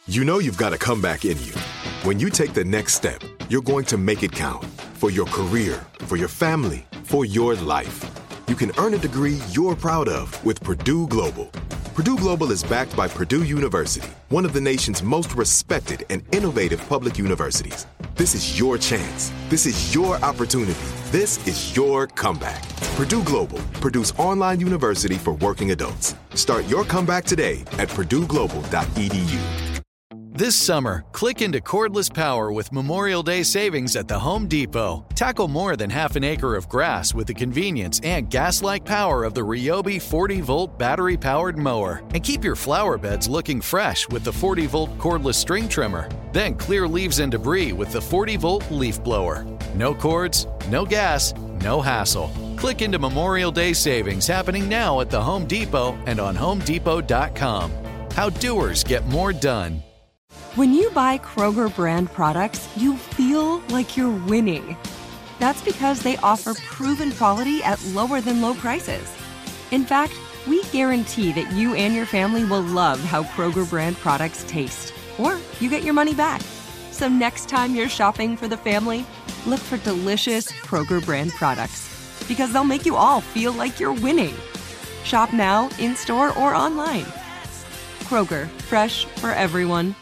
You know you've got a comeback in you. When you take the next step, you're going to make it count. For your career, for your family, for your life. You can earn a degree you're proud of with Purdue Global. Purdue Global is backed by Purdue University, one of the nation's most respected and innovative public universities. This is your chance. This is your opportunity. This is your comeback. Purdue Global, Purdue's online university for working adults. Start your comeback today at purdueglobal.edu. This summer, click into cordless power with Memorial Day savings at the Home Depot. Tackle more than half an acre of grass with the convenience and gas-like power of the Ryobi 40-volt battery-powered mower. And keep your flower beds looking fresh with the 40-volt cordless string trimmer. Then clear leaves and debris with the 40-volt leaf blower. No cords, no gas, no hassle. Click into Memorial Day savings happening now at the Home Depot and on HomeDepot.com. How doers get more done. When you buy Kroger brand products, you feel like you're winning. That's because they offer proven quality at lower than low prices. In fact, we guarantee that you and your family will love how Kroger brand products taste, or you get your money back. So next time you're shopping for the family, look for delicious Kroger brand products, because they'll make you all feel like you're winning. Shop now, in-store, or online. Kroger, fresh for everyone.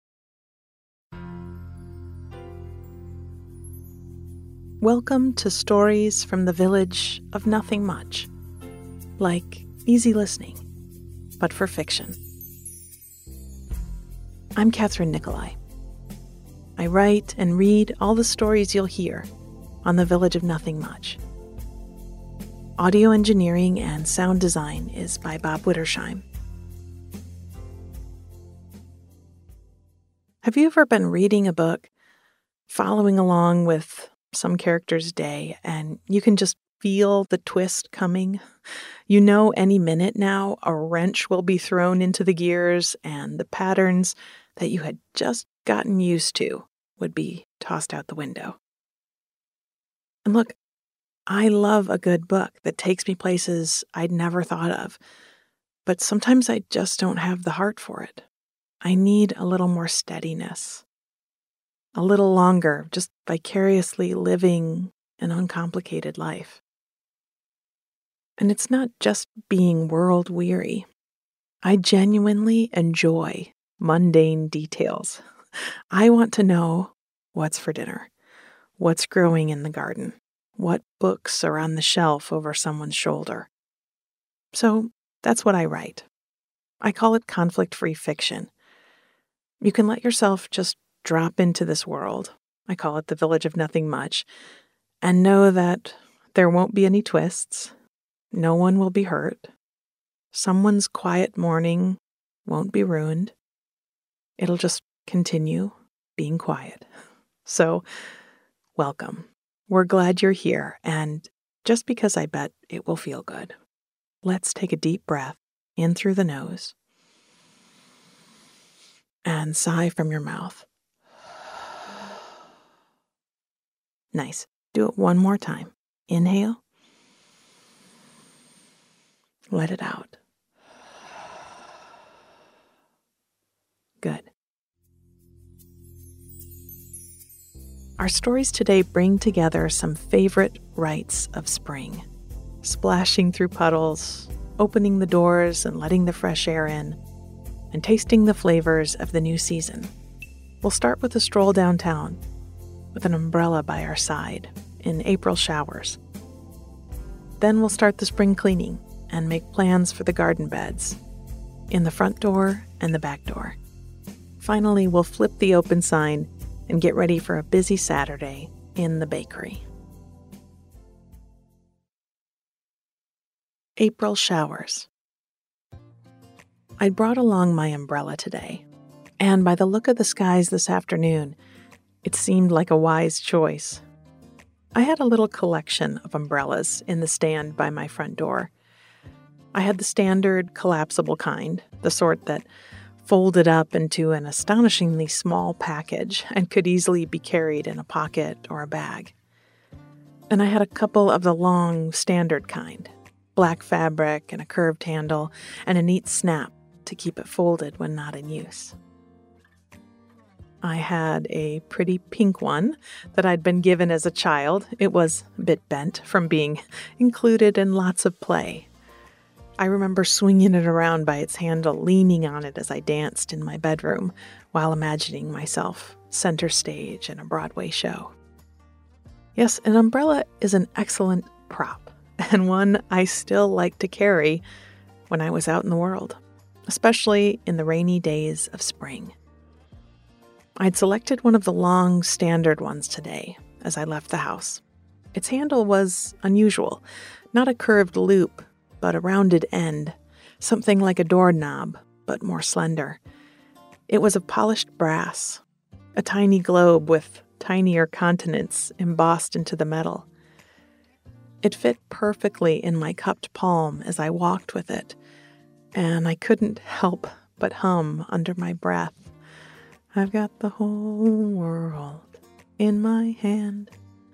Welcome to Stories from the Village of Nothing Much. Like easy listening, but for fiction. I'm Catherine Nicolai. I write and read all the stories you'll hear on the Village of Nothing Much. Audio engineering and sound design is by Bob Wittersheim. Have you ever been reading a book, following along with some character's day, and you can just feel the twist coming? You know any minute now a wrench will be thrown into the gears and the patterns that you had just gotten used to would be tossed out the window. And look, I love a good book that takes me places I'd never thought of, but sometimes I just don't have the heart for it. I need a little more steadiness. A little longer, just vicariously living an uncomplicated life. And it's not just being world-weary. I genuinely enjoy mundane details. I want to know what's for dinner, what's growing in the garden, what books are on the shelf over someone's shoulder. So that's what I write. I call it conflict-free fiction. You can let yourself just drop into this world, I call it the Village of Nothing Much, and know that there won't be any twists, no one will be hurt, someone's quiet morning won't be ruined, it'll just continue being quiet. So, welcome. We're glad you're here, and just because I bet it will feel good, let's take a deep breath in through the nose and sigh from your mouth. Nice. Do it one more time. Inhale. Let it out. Good. Our stories today bring together some favorite rites of spring. Splashing through puddles, opening the doors and letting the fresh air in, and tasting the flavors of the new season. We'll start with a stroll downtown, with an umbrella by our side, in April showers. Then we'll start the spring cleaning and make plans for the garden beds, in the front door and the back door. Finally, we'll flip the open sign and get ready for a busy Saturday in the bakery. April showers. I brought along my umbrella today, and by the look of the skies this afternoon, it seemed like a wise choice. I had a little collection of umbrellas in the stand by my front door. I had the standard collapsible kind, the sort that folded up into an astonishingly small package and could easily be carried in a pocket or a bag. And I had a couple of the long, standard kind, black fabric and a curved handle and a neat snap to keep it folded when not in use. I had a pretty pink one that I'd been given as a child. It was a bit bent from being included in lots of play. I remember swinging it around by its handle, leaning on it as I danced in my bedroom while imagining myself center stage in a Broadway show. Yes, an umbrella is an excellent prop, and one I still like to carry when I was out in the world, especially in the rainy days of spring. I'd selected one of the long standard ones today as I left the house. Its handle was unusual, not a curved loop, but a rounded end, something like a doorknob, but more slender. It was of polished brass, a tiny globe with tinier continents embossed into the metal. It fit perfectly in my cupped palm as I walked with it, and I couldn't help but hum under my breath. I've got the whole world in my hand.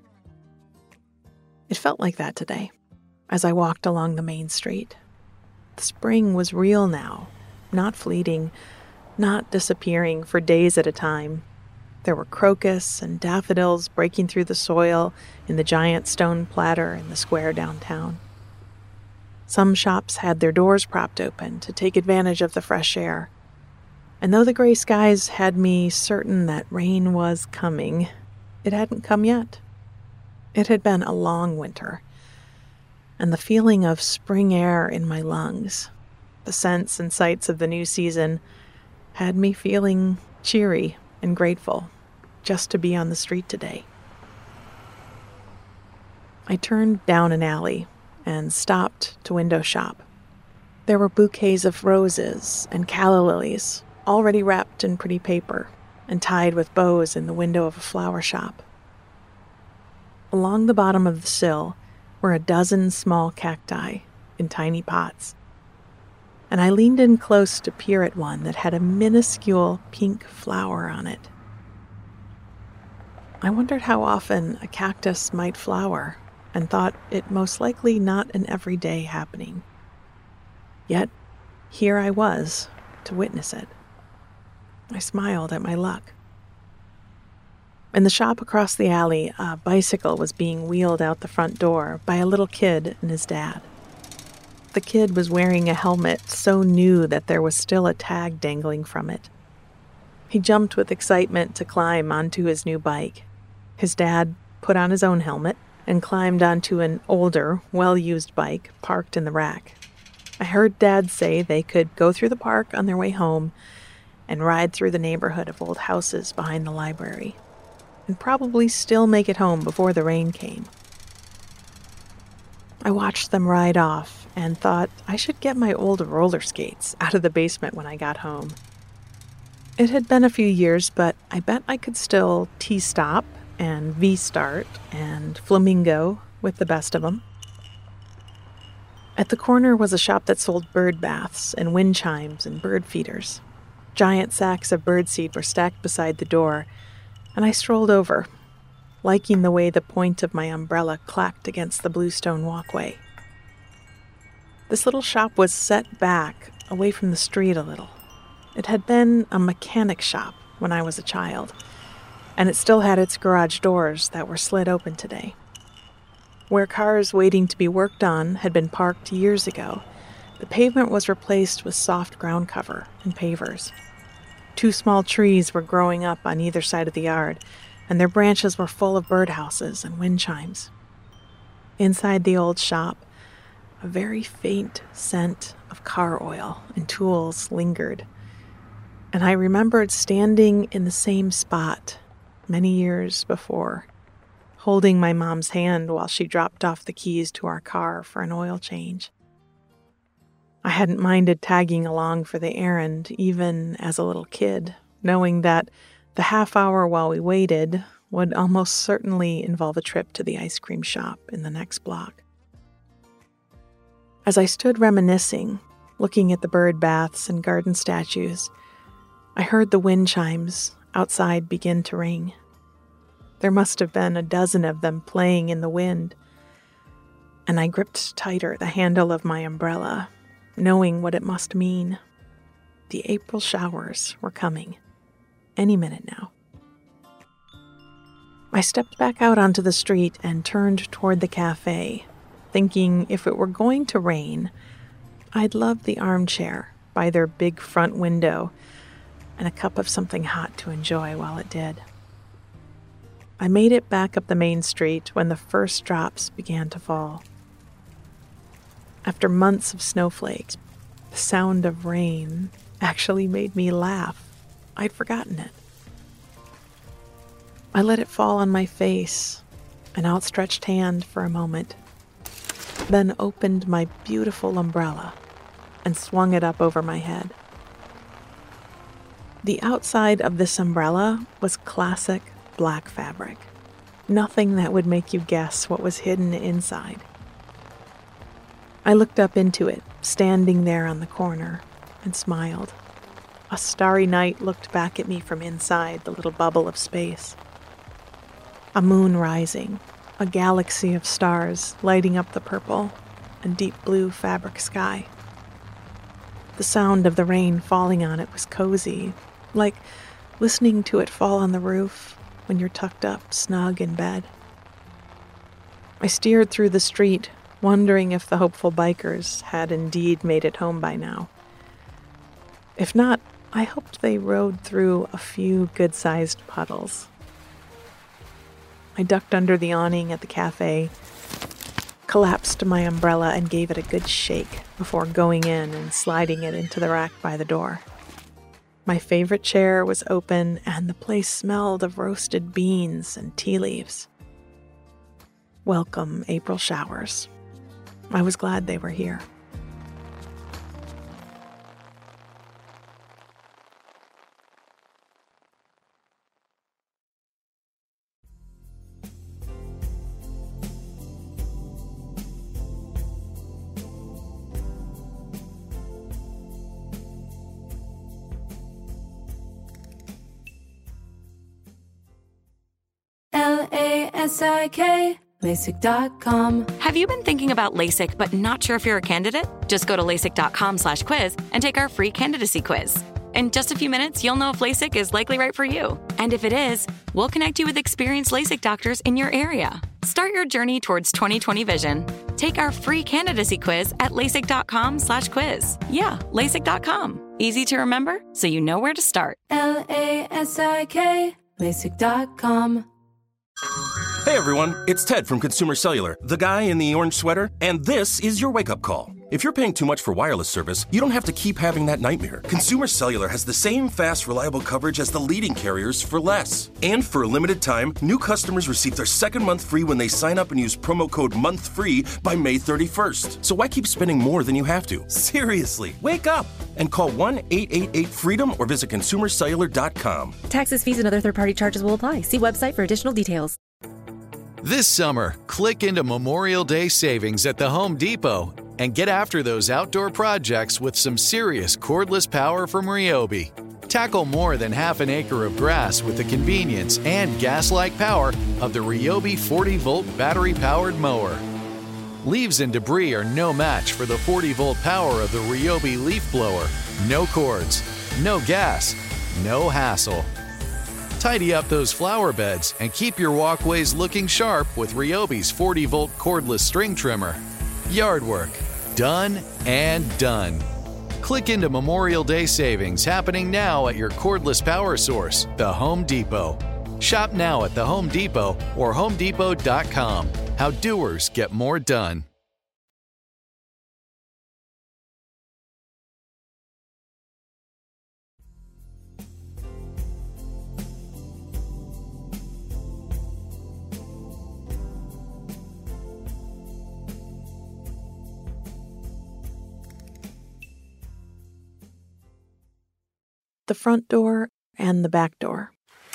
It felt like that today, as I walked along the main street. The spring was real now, not fleeting, not disappearing for days at a time. There were crocus and daffodils breaking through the soil in the giant stone platter in the square downtown. Some shops had their doors propped open to take advantage of the fresh air. And though the gray skies had me certain that rain was coming, it hadn't come yet. It had been a long winter, and the feeling of spring air in my lungs, the scents and sights of the new season, had me feeling cheery and grateful just to be on the street today. I turned down an alley and stopped to window shop. There were bouquets of roses and calla lilies, already wrapped in pretty paper and tied with bows in the window of a flower shop. Along the bottom of the sill were a dozen small cacti in tiny pots, and I leaned in close to peer at one that had a minuscule pink flower on it. I wondered how often a cactus might flower and thought it most likely not an everyday happening. Yet, here I was to witness it. I smiled at my luck. In the shop across the alley, a bicycle was being wheeled out the front door by a little kid and his dad. The kid was wearing a helmet so new that there was still a tag dangling from it. He jumped with excitement to climb onto his new bike. His dad put on his own helmet and climbed onto an older, well-used bike parked in the rack. I heard Dad say they could go through the park on their way home and ride through the neighborhood of old houses behind the library, and probably still make it home before the rain came. I watched them ride off and thought I should get my old roller skates out of the basement when I got home. It had been a few years, but I bet I could still T-stop and V-start and flamingo with the best of them. At the corner was a shop that sold bird baths and wind chimes and bird feeders. Giant sacks of birdseed were stacked beside the door, and I strolled over, liking the way the point of my umbrella clacked against the bluestone walkway. This little shop was set back, away from the street a little. It had been a mechanic shop when I was a child, and it still had its garage doors that were slid open today. Where cars waiting to be worked on had been parked years ago, the pavement was replaced with soft ground cover and pavers. 2 small trees were growing up on either side of the yard, and their branches were full of birdhouses and wind chimes. Inside the old shop, a very faint scent of car oil and tools lingered, and I remembered standing in the same spot many years before, holding my mom's hand while she dropped off the keys to our car for an oil change. I hadn't minded tagging along for the errand, even as a little kid, knowing that the half hour while we waited would almost certainly involve a trip to the ice cream shop in the next block. As I stood reminiscing, looking at the bird baths and garden statues, I heard the wind chimes outside begin to ring. There must have been a dozen of them playing in the wind, and I gripped tighter the handle of my umbrella, knowing what it must mean. The April showers were coming any minute now. I stepped back out onto the street and turned toward the cafe, thinking if it were going to rain, I'd love the armchair by their big front window and a cup of something hot to enjoy while it did. I made it back up the main street when the first drops began to fall. After months of snowflakes, the sound of rain actually made me laugh. I'd forgotten it. I let it fall on my face, an outstretched hand for a moment, then opened my beautiful umbrella and swung it up over my head. The outside of this umbrella was classic black fabric, nothing that would make you guess what was hidden inside. I looked up into it, standing there on the corner, and smiled. A starry night looked back at me from inside the little bubble of space. A moon rising, a galaxy of stars lighting up the purple and deep blue fabric sky. The sound of the rain falling on it was cozy, like listening to it fall on the roof when you're tucked up snug in bed. I steered through the street, wondering if the hopeful bikers had indeed made it home by now. If not, I hoped they rode through a few good-sized puddles. I ducked under the awning at the cafe, collapsed my umbrella and gave it a good shake before going in and sliding it into the rack by the door. My favorite chair was open and the place smelled of roasted beans and tea leaves. Welcome April showers. I was glad they were here. LASIK, LASIK.com. Have you been thinking about LASIK but not sure if you're a candidate? Just go to LASIK.com/quiz and take our free candidacy quiz. In just a few minutes, you'll know if LASIK is likely right for you. And if it is, we'll connect you with experienced LASIK doctors in your area. Start your journey towards 20/20 vision. Take our free candidacy quiz at LASIK.com/quiz. Yeah, LASIK.com. Easy to remember, so you know where to start. LASIK, LASIK.com. Hey everyone, it's Ted from Consumer Cellular, the guy in the orange sweater, and this is your wake-up call. If you're paying too much for wireless service, you don't have to keep having that nightmare. Consumer Cellular has the same fast, reliable coverage as the leading carriers for less. And for a limited time, new customers receive their second month free when they sign up and use promo code MONTHFREE by May 31st. So why keep spending more than you have to? Seriously, wake up and call 1-888-FREEDOM or visit consumercellular.com. Taxes, fees, and other third-party charges will apply. See website for additional details. This summer, click into Memorial Day savings at the Home Depot and get after those outdoor projects with some serious cordless power from Ryobi. Tackle more than half an acre of grass with the convenience and gas-like power of the Ryobi 40-volt battery-powered mower. Leaves and debris are no match for the 40-volt power of the Ryobi leaf blower. No cords, no gas, no hassle. Tidy up those flower beds and keep your walkways looking sharp with Ryobi's 40-volt cordless string trimmer. Yard work, done and done. Click into Memorial Day savings happening now at your cordless power source, the Home Depot. Shop now at the Home Depot or HomeDepot.com. How doers get more done. The front door and the back door.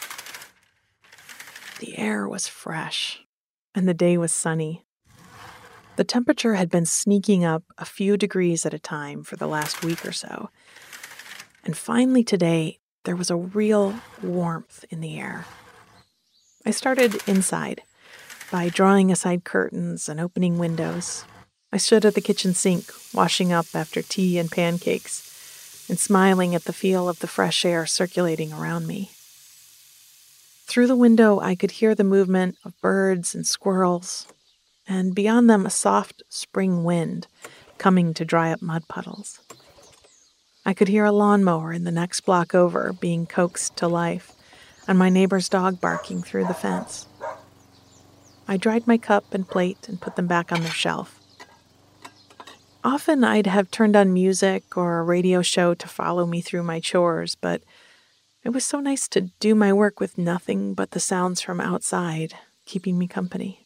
The air was fresh, and the day was sunny. The temperature had been sneaking up a few degrees at a time for the last week or so. And finally today, there was a real warmth in the air. I started inside by drawing aside curtains and opening windows. I stood at the kitchen sink, washing up after tea and pancakes, and smiling at the feel of the fresh air circulating around me. Through the window, I could hear the movement of birds and squirrels, and beyond them, a soft spring wind coming to dry up mud puddles. I could hear a lawnmower in the next block over being coaxed to life, and my neighbor's dog barking through the fence. I dried my cup and plate and put them back on their shelf. Often I'd have turned on music or a radio show to follow me through my chores, but it was so nice to do my work with nothing but the sounds from outside, keeping me company.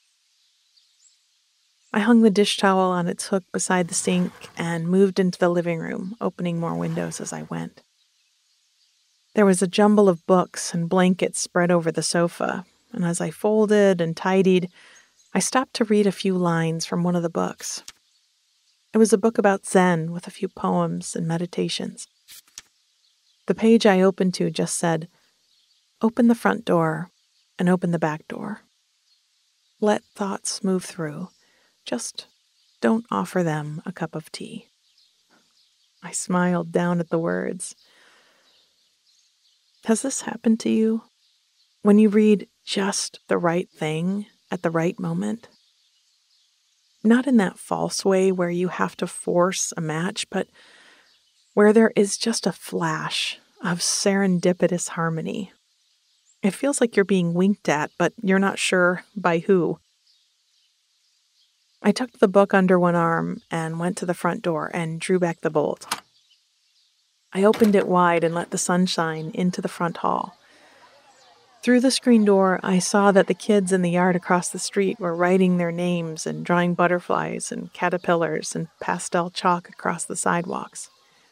I hung the dish towel on its hook beside the sink and moved into the living room, opening more windows as I went. There was a jumble of books and blankets spread over the sofa, and as I folded and tidied, I stopped to read a few lines from one of the books. It was a book about Zen with a few poems and meditations. The page I opened to just said, "Open the front door and open the back door. Let thoughts move through. Just don't offer them a cup of tea." I smiled down at the words. Has this happened to you? When you read just the right thing at the right moment? Not in that false way where you have to force a match, but where there is just a flash of serendipitous harmony. It feels like you're being winked at, but you're not sure by who. I tucked the book under one arm and went to the front door and drew back the bolt. I opened it wide and let the sunshine into the front hall. Through the screen door, I saw that the kids in the yard across the street were writing their names and drawing butterflies and caterpillars and pastel chalk across the sidewalks.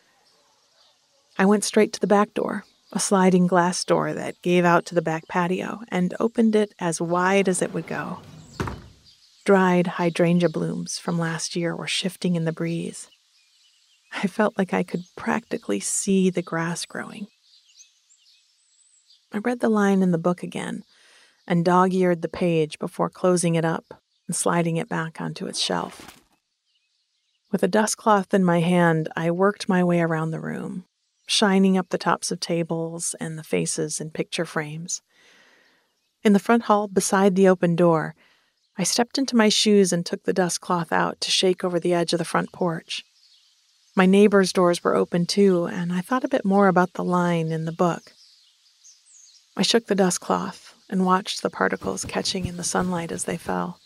I went straight to the back door, a sliding glass door that gave out to the back patio, and opened it as wide as it would go. Dried hydrangea blooms from last year were shifting in the breeze. I felt like I could practically see the grass growing. I read the line in the book again and dog-eared the page before closing it up and sliding it back onto its shelf. With a dustcloth in my hand, I worked my way around the room, shining up the tops of tables and the faces in picture frames. In the front hall, beside the open door, I stepped into my shoes and took the dustcloth out to shake over the edge of the front porch. My neighbors' doors were open too, and I thought a bit more about the line in the book. I shook the dustcloth and watched the particles catching in the sunlight as they fell.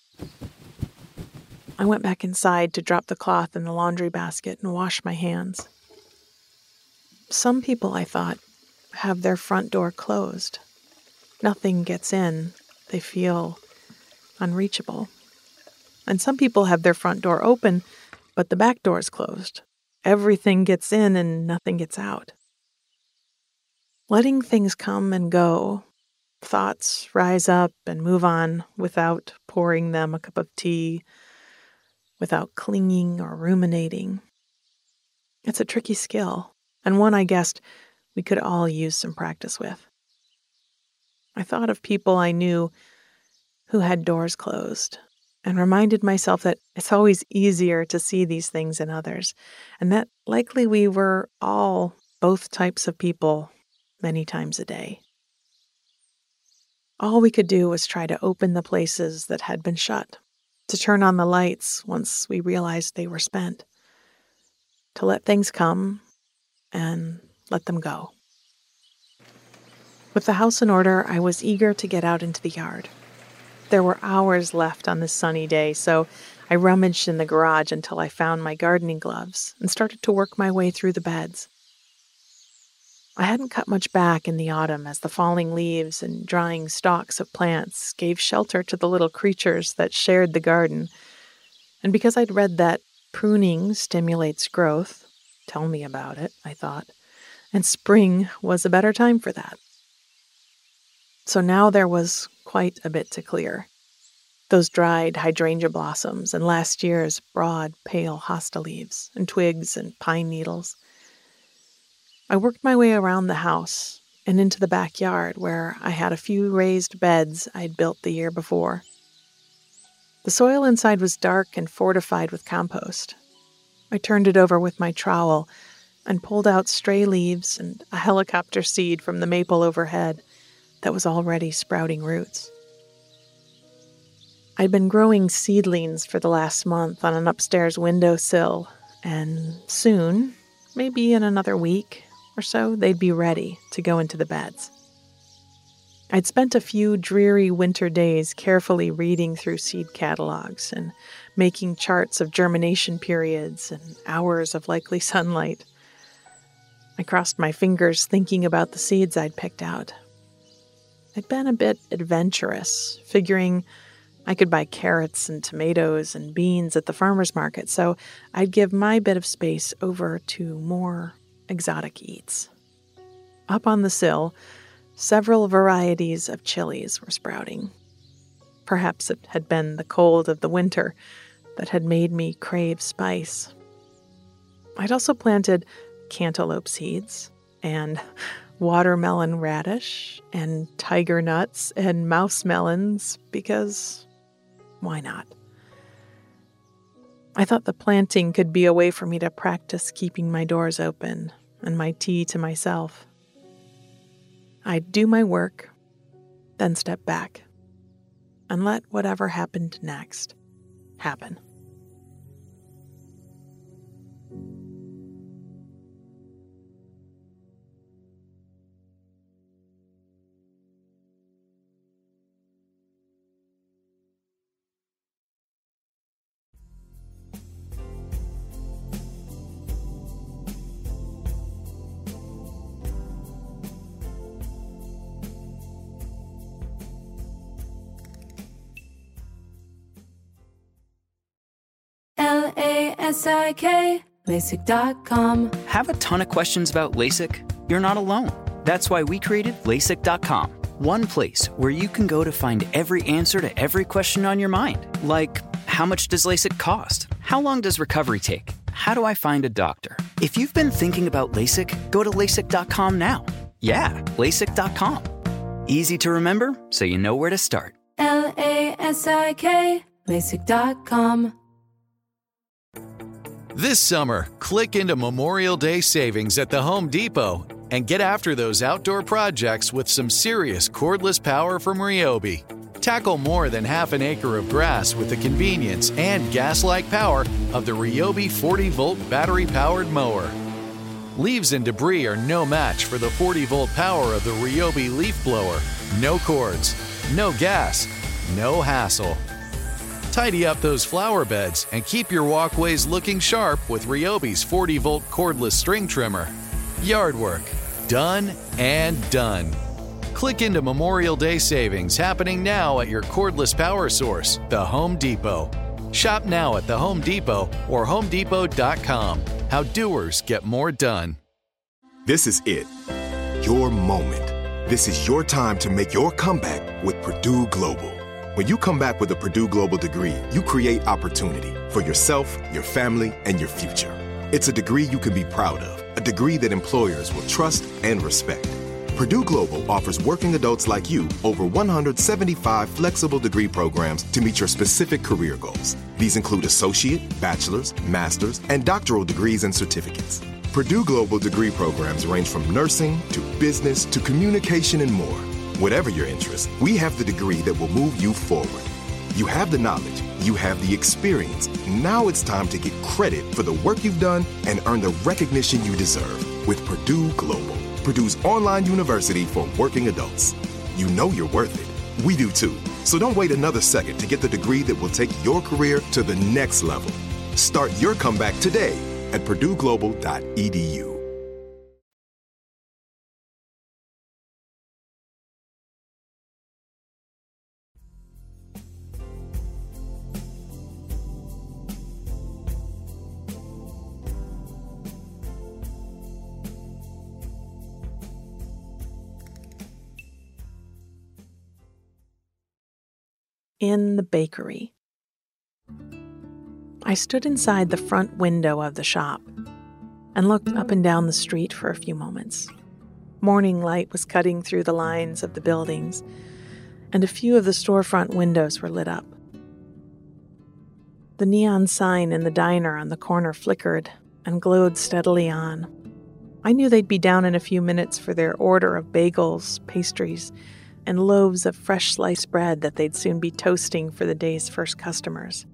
I went back inside to drop the cloth in the laundry basket and wash my hands. Some people, I thought, have their front door closed. Nothing gets in. They feel unreachable. And some people have their front door open, but the back door is closed. Everything gets in and nothing gets out. Letting things come and go, thoughts rise up and move on without pouring them a cup of tea, without clinging or ruminating. It's a tricky skill, and one I guessed we could all use some practice with. I thought of people I knew who had doors closed, and reminded myself that it's always easier to see these things in others, and that likely we were all both types of people many times a day. All we could do was try to open the places that had been shut, to turn on the lights once we realized they were spent, to let things come and let them go. With the house in order, I was eager to get out into the yard. There were hours left on this sunny day, so I rummaged in the garage until I found my gardening gloves and started to work my way through the beds. I hadn't cut much back in the autumn as the falling leaves and drying stalks of plants gave shelter to the little creatures that shared the garden, and because I'd read that pruning stimulates growth, tell me about it, I thought, and spring was a better time for that. So now there was quite a bit to clear. Those dried hydrangea blossoms and last year's broad, pale hosta leaves and twigs and pine needles. I worked my way around the house and into the backyard where I had a few raised beds I'd built the year before. The soil inside was dark and fortified with compost. I turned it over with my trowel and pulled out stray leaves and a helicopter seed from the maple overhead that was already sprouting roots. I'd been growing seedlings for the last month on an upstairs windowsill, and soon, maybe in another week or so, they'd be ready to go into the beds. I'd spent a few dreary winter days carefully reading through seed catalogs and making charts of germination periods and hours of likely sunlight. I crossed my fingers thinking about the seeds I'd picked out. I'd been a bit adventurous, figuring I could buy carrots and tomatoes and beans at the farmer's market, so I'd give my bit of space over to more exotic eats. Up on the sill, several varieties of chilies were sprouting. Perhaps it had been the cold of the winter that had made me crave spice. I'd also planted cantaloupe seeds and watermelon radish and tiger nuts and mouse melons because why not? I thought the planting could be a way for me to practice keeping my doors open and my tea to myself. I'd do my work, then step back, and let whatever happened next happen. LASIK, LASIK.com. Have a ton of questions about LASIK? You're not alone. That's why we created LASIK.com. One place where you can go to find every answer to every question on your mind. Like, how much does LASIK cost? How long does recovery take? How do I find a doctor? If you've been thinking about LASIK, go to LASIK.com now. Yeah, LASIK.com. Easy to remember, so you know where to start. LASIK, LASIK.com. This summer, click into Memorial Day savings at the Home Depot and get after those outdoor projects with some serious cordless power from Ryobi. Tackle more than half an acre of grass with the convenience and gas-like power of the Ryobi 40-volt battery-powered mower. Leaves and debris are no match for the 40-volt power of the Ryobi leaf blower. No cords, no gas, no hassle. Tidy up those flower beds and keep your walkways looking sharp with Ryobi's 40-volt cordless string trimmer. Yard work, done and done. Click into Memorial Day savings happening now at your cordless power source, the Home Depot. Shop now at the Home Depot or HomeDepot.com. How doers get more done. This is it. Your moment. This is your time to make your comeback with Purdue Global. When you come back with a Purdue Global degree, you create opportunity for yourself, your family, and your future. It's a degree you can be proud of, a degree that employers will trust and respect. Purdue Global offers working adults like you over 175 flexible degree programs to meet your specific career goals. These include associate, bachelor's, master's, and doctoral degrees and certificates. Purdue Global degree programs range from nursing to business to communication and more. Whatever your interest, we have the degree that will move you forward. You have the knowledge, you have the experience. Now it's time to get credit for the work you've done and earn the recognition you deserve with Purdue Global, Purdue's online university for working adults. You know you're worth it. We do too. So don't wait another second to get the degree that will take your career to the next level. Start your comeback today at PurdueGlobal.edu. In the bakery. I stood inside the front window of the shop and looked up and down the street for a few moments. Morning light was cutting through the lines of the buildings, and a few of the storefront windows were lit up. The neon sign in the diner on the corner flickered and glowed steadily on. I knew they'd be down in a few minutes for their order of bagels, pastries, and loaves of fresh sliced bread that they'd soon be toasting for the day's first customers.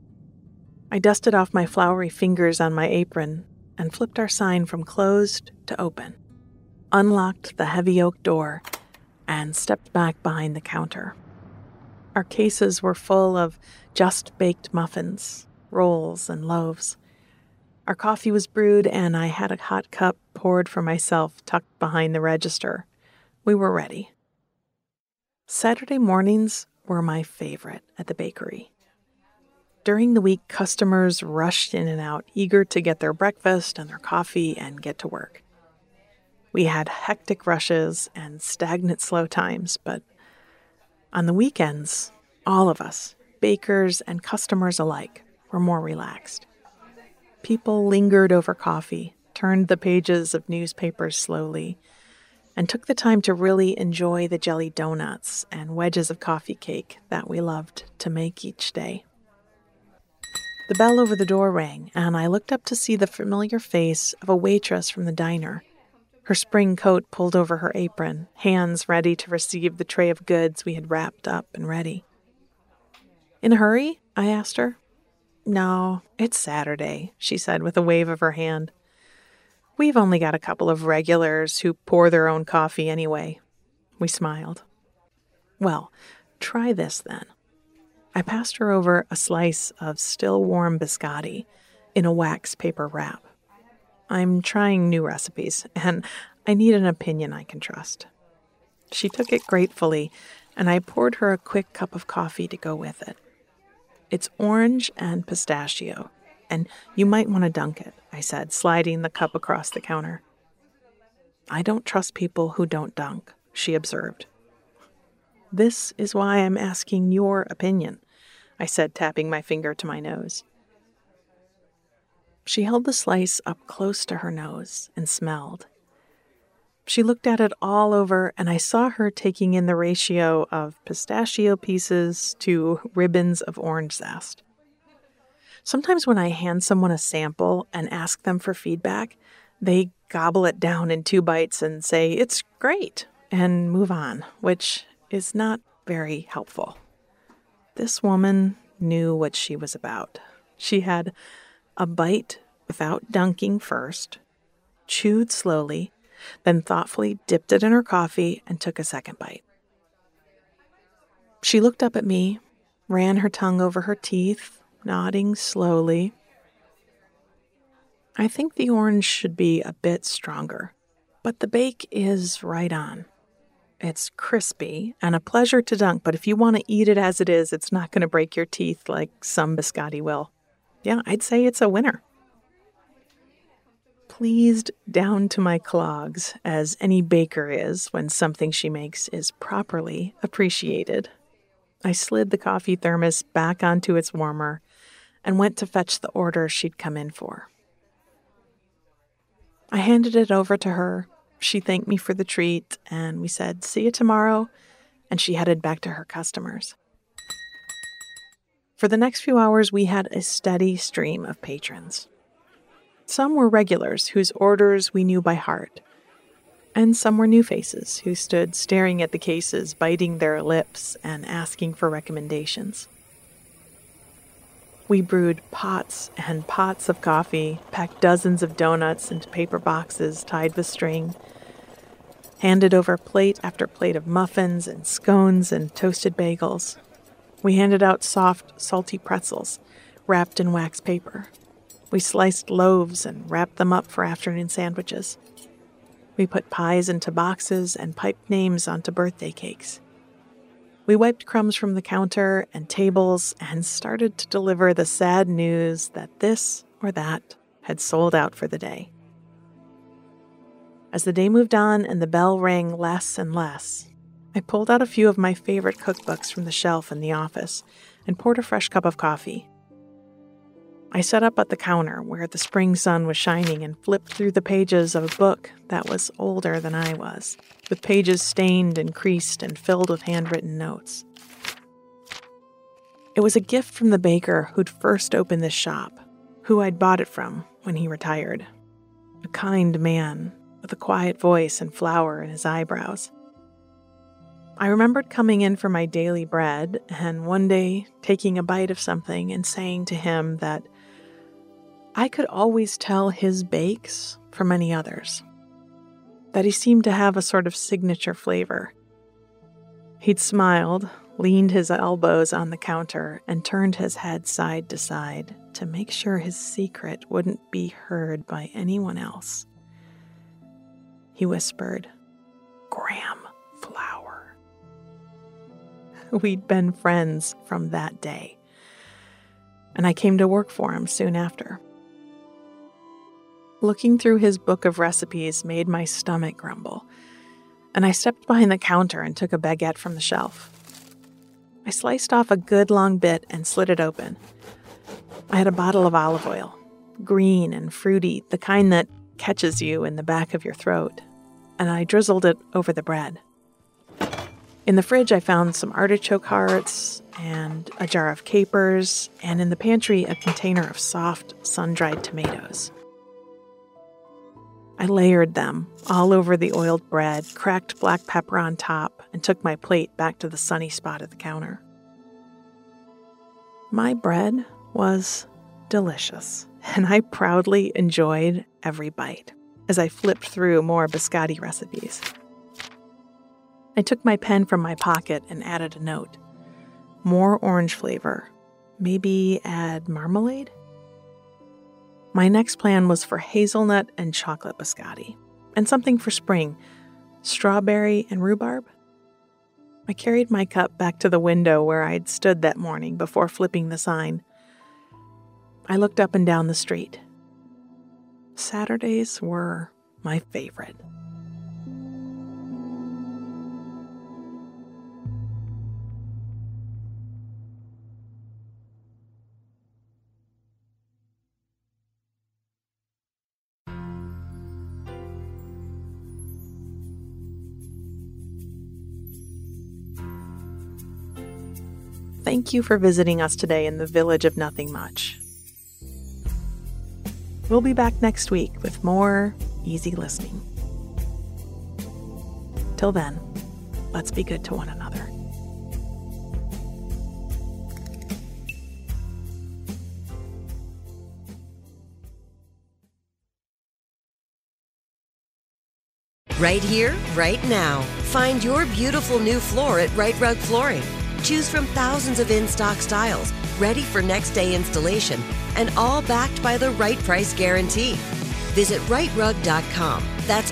I dusted off my floury fingers on my apron and flipped our sign from closed to open, unlocked the heavy oak door, and stepped back behind the counter. Our cases were full of just-baked muffins, rolls, and loaves. Our coffee was brewed, and I had a hot cup poured for myself tucked behind the register. We were ready. Saturday mornings were my favorite at the bakery. During the week, customers rushed in and out, eager to get their breakfast and their coffee and get to work. We had hectic rushes and stagnant slow times, but on the weekends, all of us, bakers and customers alike, were more relaxed. People lingered over coffee, turned the pages of newspapers slowly, and took the time to really enjoy the jelly donuts and wedges of coffee cake that we loved to make each day. The bell over the door rang, and I looked up to see the familiar face of a waitress from the diner, her spring coat pulled over her apron, hands ready to receive the tray of goods we had wrapped up and ready. "In a hurry?" I asked her. "No, it's Saturday," she said with a wave of her hand. "We've only got a couple of regulars who pour their own coffee anyway." We smiled. "Well, try this then." I passed her over a slice of still warm biscotti in a wax paper wrap. I'm trying new recipes, and I need an opinion I can trust. She took it gratefully, and I poured her a quick cup of coffee to go with it. "It's orange and pistachio, and you might want to dunk it," I said, sliding the cup across the counter. "I don't trust people who don't dunk," she observed. "This is why I'm asking your opinion," I said, tapping my finger to my nose. She held the slice up close to her nose and smelled. She looked at it all over, and I saw her taking in the ratio of pistachio pieces to ribbons of orange zest. Sometimes when I hand someone a sample and ask them for feedback, they gobble it down in 2 bites and say, "It's great," and move on, which is not very helpful. This woman knew what she was about. She had a bite without dunking first, chewed slowly, then thoughtfully dipped it in her coffee and took a second bite. She looked up at me, ran her tongue over her teeth, nodding slowly. "I think the orange should be a bit stronger, but the bake is right on. It's crispy and a pleasure to dunk, but if you want to eat it as it is, it's not going to break your teeth like some biscotti will. Yeah, I'd say it's a winner." Pleased down to my clogs, as any baker is when something she makes is properly appreciated, I slid the coffee thermos back onto its warmer and went to fetch the order she'd come in for. I handed it over to her. She thanked me for the treat, and we said, "See you tomorrow," and she headed back to her customers. For the next few hours, we had a steady stream of patrons. Some were regulars whose orders we knew by heart, and some were new faces who stood staring at the cases, biting their lips and asking for recommendations. We brewed pots and pots of coffee, packed dozens of donuts into paper boxes tied with string, handed over plate after plate of muffins and scones and toasted bagels. We handed out soft, salty pretzels wrapped in wax paper. We sliced loaves and wrapped them up for afternoon sandwiches. We put pies into boxes and piped names onto birthday cakes. We wiped crumbs from the counter and tables and started to deliver the sad news that this or that had sold out for the day. As the day moved on and the bell rang less and less, I pulled out a few of my favorite cookbooks from the shelf in the office and poured a fresh cup of coffee. I sat up at the counter where the spring sun was shining and flipped through the pages of a book that was older than I was, with pages stained and creased and filled with handwritten notes. It was a gift from the baker who'd first opened this shop, who I'd bought it from when he retired. A kind man with a quiet voice and flower in his eyebrows. I remembered coming in for my daily bread and one day taking a bite of something and saying to him that I could always tell his bakes from any others, that he seemed to have a sort of signature flavor. He'd smiled, leaned his elbows on the counter, and turned his head side to side to make sure his secret wouldn't be heard by anyone else. He whispered, "Graham flour." We'd been friends from that day, and I came to work for him soon after. Looking through his book of recipes made my stomach grumble, and I stepped behind the counter and took a baguette from the shelf. I sliced off a good long bit and slit it open. I had a bottle of olive oil, green and fruity, the kind that catches you in the back of your throat, and I drizzled it over the bread. In the fridge, I found some artichoke hearts and a jar of capers, and in the pantry, a container of soft, sun-dried tomatoes. I layered them all over the oiled bread, cracked black pepper on top, and took my plate back to the sunny spot at the counter. My bread was delicious, and I proudly enjoyed every bite as I flipped through more biscotti recipes. I took my pen from my pocket and added a note. More orange flavor. Maybe add marmalade? My next plan was for hazelnut and chocolate biscotti, and something for spring, strawberry and rhubarb. I carried my cup back to the window where I'd stood that morning before flipping the sign. I looked up and down the street. Saturdays were my favorite. Thank you for visiting us today in the Village of Nothing Much. We'll be back next week with more easy listening. Till then, let's be good to one another. Right here, right now. Find your beautiful new floor at Right Rug Flooring. Choose from thousands of in-stock styles, ready for next day installation, and all backed by the right price guarantee. Visit rightrug.com. That's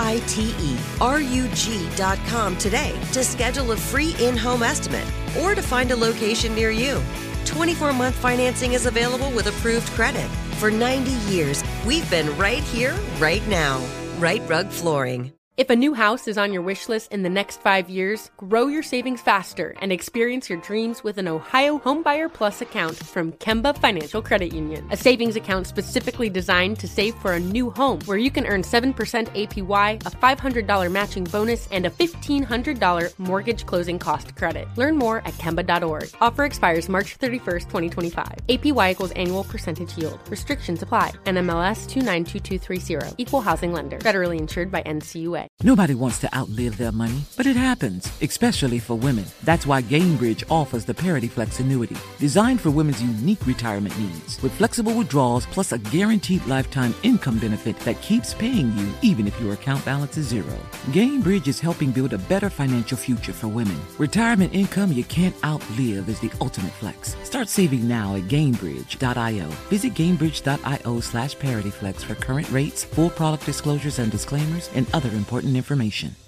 RITERUG.com today to schedule a free in-home estimate or to find a location near you. 24-month financing is available with approved credit. For 90 years, we've been right here, right now. Right Rug Flooring. If a new house is on your wish list in the next 5 years, grow your savings faster and experience your dreams with an Ohio Homebuyer Plus account from Kemba Financial Credit Union. A savings account specifically designed to save for a new home where you can earn 7% APY, a $500 matching bonus, and a $1,500 mortgage closing cost credit. Learn more at Kemba.org. Offer expires March 31st, 2025. APY equals annual percentage yield. Restrictions apply. NMLS 292230. Equal housing lender. Federally insured by NCUA. Nobody wants to outlive their money, but it happens, especially for women. That's why Gainbridge offers the Parity Flex annuity, designed for women's unique retirement needs, with flexible withdrawals plus a guaranteed lifetime income benefit that keeps paying you even if your account balance is zero. Gainbridge is helping build a better financial future for women. Retirement income you can't outlive is the ultimate flex. Start saving now at Gainbridge.io. Visit Gainbridge.io/ParityFlex for current rates, full product disclosures and disclaimers, and other important information.